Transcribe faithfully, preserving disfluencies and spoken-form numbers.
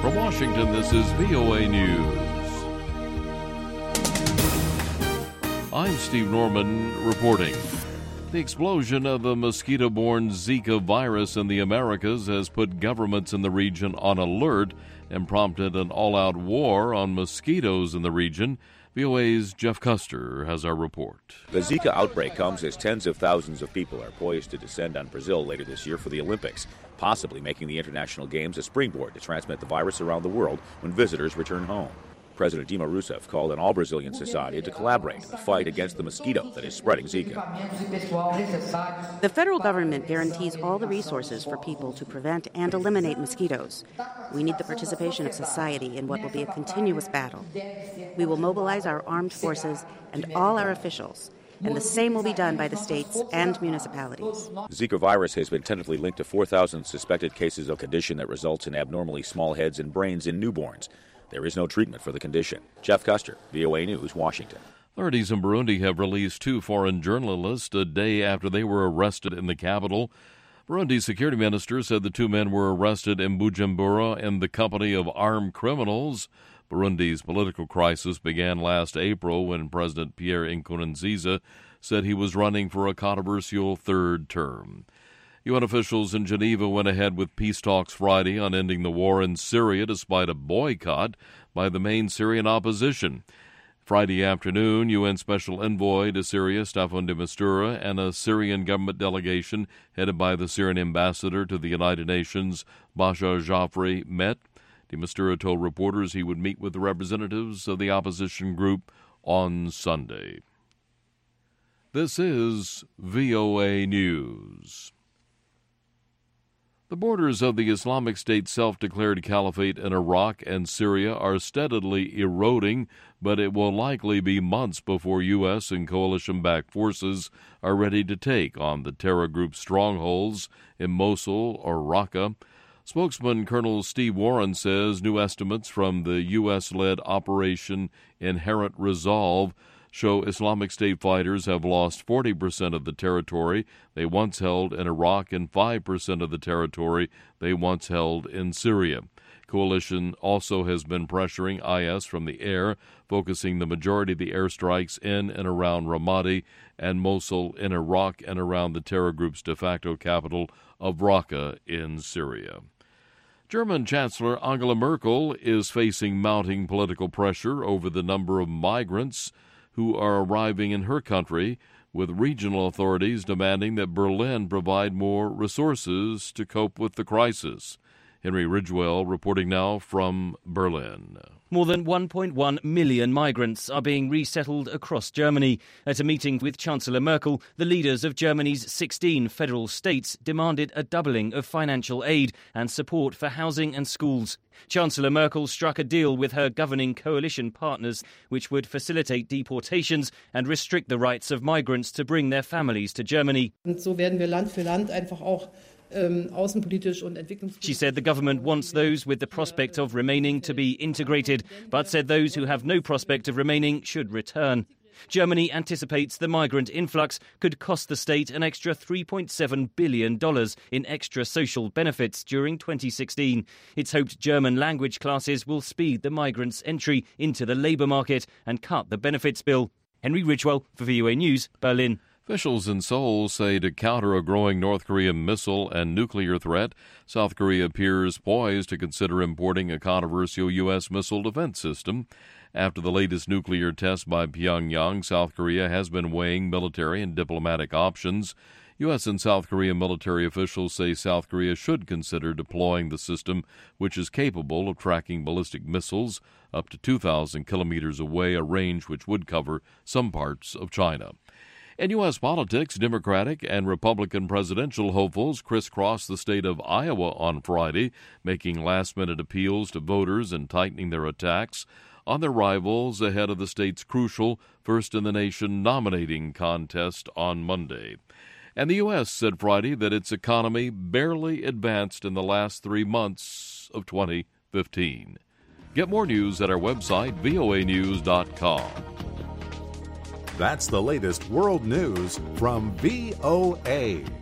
From Washington, this is V O A News. I'm Steve Norman reporting. The explosion of a mosquito-borne Zika virus in the Americas has put governments in the region on alert and prompted an all-out war on mosquitoes in the region. V O A's Jeff Custer has our report. The Zika outbreak comes as tens of thousands of people are poised to descend on Brazil later this year for the Olympics, possibly making the international games a springboard to transmit the virus around the world when visitors return home. President Dilma Rousseff called on all Brazilian society to collaborate in the fight against the mosquito that is spreading Zika. The federal government guarantees all the resources for people to prevent and eliminate mosquitoes. We need the participation of society in what will be a continuous battle. We will mobilize our armed forces and all our officials, and the same will be done by the states and municipalities. The Zika virus has been tentatively linked to four thousand suspected cases of condition that results in abnormally small heads and brains in newborns. There is no treatment for the condition. Jeff Custer, V O A News, Washington. Authorities in Burundi have released two foreign journalists a day after they were arrested in the capital. Burundi's security minister said the two men were arrested in Bujumbura in the company of armed criminals. Burundi's political crisis began last April when President Pierre Nkurunziza said he was running for a controversial third term. U N officials in Geneva went ahead with peace talks Friday on ending the war in Syria despite a boycott by the main Syrian opposition. Friday afternoon, U N Special Envoy to Syria, Staffan de Mistura, and a Syrian government delegation headed by the Syrian ambassador to the United Nations, Bashar Jafri, met. De Mistura told reporters he would meet with the representatives of the opposition group on Sunday. This is V O A News. The borders of the Islamic State self-declared caliphate in Iraq and Syria are steadily eroding, but it will likely be months before U S and coalition-backed forces are ready to take on the terror group's strongholds in Mosul or Raqqa. Spokesman Colonel Steve Warren says new estimates from the U S-led Operation Inherent Resolve show Islamic State fighters have lost forty percent of the territory they once held in Iraq and five percent of the territory they once held in Syria. Coalition also has been pressuring I S from the air, focusing the majority of the airstrikes in and around Ramadi and Mosul in Iraq and around the terror group's de facto capital of Raqqa in Syria. German Chancellor Angela Merkel is facing mounting political pressure over the number of migrants who are arriving in her country, with regional authorities demanding that Berlin provide more resources to cope with the crisis. Henry Ridgewell reporting now from Berlin. More than one point one million migrants are being resettled across Germany. At a meeting with Chancellor Merkel, the leaders of Germany's sixteen federal states demanded a doubling of financial aid and support for housing and schools. Chancellor Merkel struck a deal with her governing coalition partners, which would facilitate deportations and restrict the rights of migrants to bring their families to Germany. Und so werden wir Land für Land einfach auch She said the government wants those with the prospect of remaining to be integrated, but said those who have no prospect of remaining should return. Germany anticipates the migrant influx could cost the state an extra three point seven billion dollars in extra social benefits during twenty sixteen. It's hoped German language classes will speed the migrants' entry into the labour market and cut the benefits bill. Henry Ridgewell for V O A News, Berlin. Officials in Seoul say to counter a growing North Korean missile and nuclear threat, South Korea appears poised to consider importing a controversial U S missile defense system. After the latest nuclear test by Pyongyang, South Korea has been weighing military and diplomatic options. U S and South Korean military officials say South Korea should consider deploying the system, which is capable of tracking ballistic missiles up to two thousand kilometers away, a range which would cover some parts of China. In U S politics, Democratic and Republican presidential hopefuls crisscrossed the state of Iowa on Friday, making last-minute appeals to voters and tightening their attacks on their rivals ahead of the state's crucial first-in-the-nation nominating contest on Monday. And the U S said Friday that its economy barely advanced in the last three months of twenty fifteen. Get more news at our website, V O A news dot com. That's the latest world news from V O A.